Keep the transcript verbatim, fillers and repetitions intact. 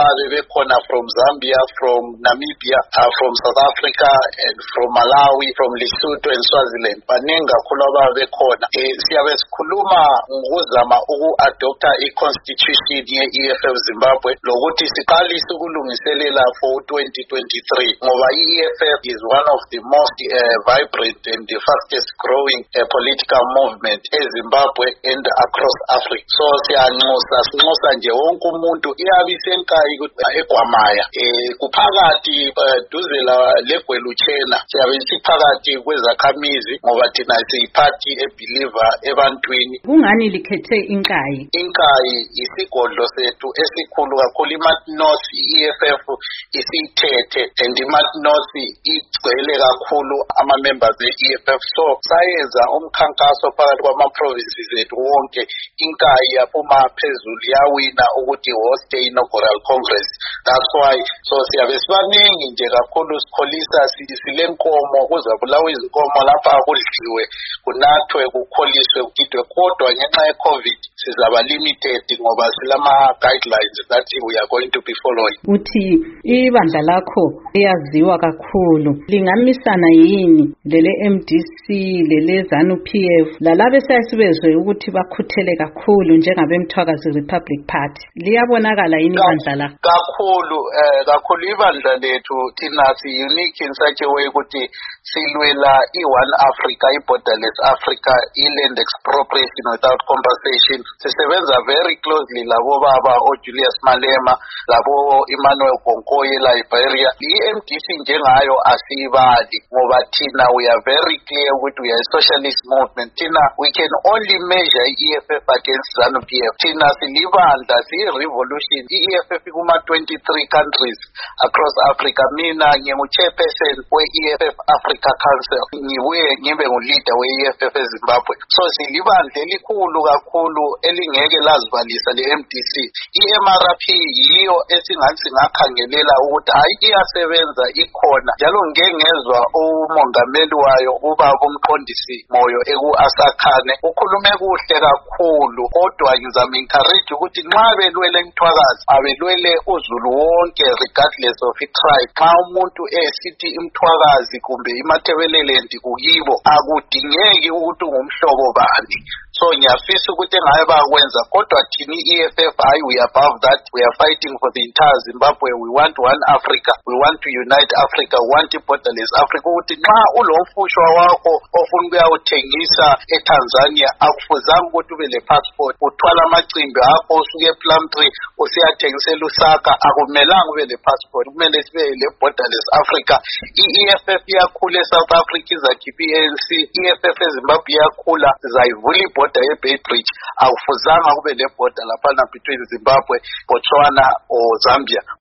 ababe bekhona from Zambia, from Namibia, uh, from South Africa, and from Malawi, from Lesotho and Swaziland. Baningi kakhulu ababe bekhona. Eh siyabe sikhuluma ngokuzama uku-adopta i-constitution ye-E F F Zimbabwe lokuthi siqalise ukulungiselela for twenty twenty-three ngoba i-E F F is one of the most uh, vibrant and the fastest growing uh, political movement eZimbabwe and across Africa. So siyanxusa sinxusa nje wonke umuntu iyabisenkayi eGwamaya eh kuphakathi duze legweluchena siyabe siphakathi kwezakhamizi ngoba thina siyiphathi ebeliever ebantwini. Kungani likhethe inkayi? Inkayi isigodlo sethu esikhulu kakhulu iMatnos i-E F F isithethe and iMatnos igcwele kakhulu ama members e-E F F. So sayenza umkhankaso phakathi kwama provinces ethu wonke inkayi yaphuma phezulu yawina ukuthi host inaugural congress. That's why so siyabe sibaningi nje kakhulu sikholisa silenkomo kuzabulawa izinkomo lapha kudliwe kunathwe kukholiswe kugidwe kodwa ngenxa ye-COVID sizaba limited ngoba silama guidelines that we are going to be following. Uthi ibandla lakho eyaziwa kakhulu lingamisana yini lele M D C lele ZANU P F lalabe sayisibezwe ukuthi bakhuthele kakhulu njengabemthwakazi Republic Party liyabonakala yini ibandla lakho? Kakhulu eh kakhulu ibandla lethu thina si unique in such a way ukuthi silwela i-One Africa, i-borderless Africa, i-land expropriation without compensation. Sisebenza very closely labo baba oJulius Malema, labo Emmanuel Konkoye la Liberia. I-M D C njengayo asibali ngoba thina we are very clear ukuthi we are a socialist movement. Thina we can only measure i-E F F against ZANU P F. Thina silibandla siyi-revolution. I-E F F kuma twenty-three countries across Africa. Mina ngingu-chairperson we-E F F Africa Council. Ngibuye ngibe ngu-leader we-E F F eZimbabwe. So silibandla elikhulu kakhulu elingeke lazibalisa le-M D C. I-M R P yiyo esingathi singakhangelela ukuthi hayi iyasebenza ikhona njalo ngeke ngezwa umongameli wayo ubaba umqondisi moyo eku-Asakhane ukhulume kuhle kakhulu kodwa ngizama encourage ukuthi nxa belwele imthwakazi abelwele uzulu wonke regardless of i-tribe. Xa umuntu esithi imthwakazi kumbe imathebeleland kuyibo akudingeki ukuthi ungumhlobo bani. So ngiyafisa ukuthi engaye bakwenza kodwa thini i-E F F hayi we are above that. We are fighting for the entire Zimbabwe. We want one Africa. We want to unite Africa. We want borderless Africa. Ukuthi nxa ulomfushwa wakho ofuna ukuyawuthengisa eTanzania akufuzanga ukuthi ube le passport uthwala amacimbi akho usuke ePlumtree usiyathengisela uSaka akumelanga ube le passport kumele sibe le borderless Africa. I-E F F iyakhula eSouth Africa izakhipha i-A N C. I-E F F eZimbabwe iyakhula zayivula ibhoda ye-Bay Bridge akufuzanga kube le border lapha between Zimbabwe, Botswana or Zambia.